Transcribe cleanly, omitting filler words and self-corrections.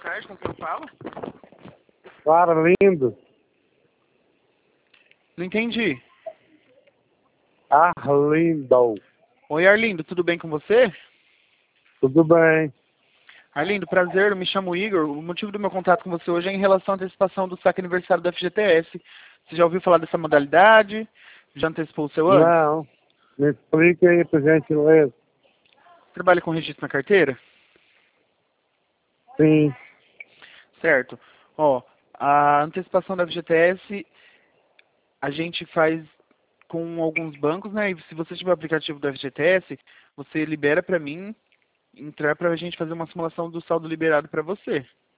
tarde, com quem eu falo? Arlindo. Não entendi. Arlindo. Oi, Arlindo, tudo bem com você? Tudo bem? Arlindo, prazer, eu me chamo Igor. O motivo do meu contato com você hoje é em relação à antecipação do saque aniversário da FGTS. Você já ouviu falar dessa modalidade? Já antecipou o seu ano? Não. Me explica aí, por gentileza. Trabalha com registro na carteira? Sim. Certo. Ó, a antecipação da FGTS a gente faz com alguns bancos, né? E se você tiver o aplicativo do FGTS, você libera para mim entrar para a gente fazer uma simulação do saldo liberado para você.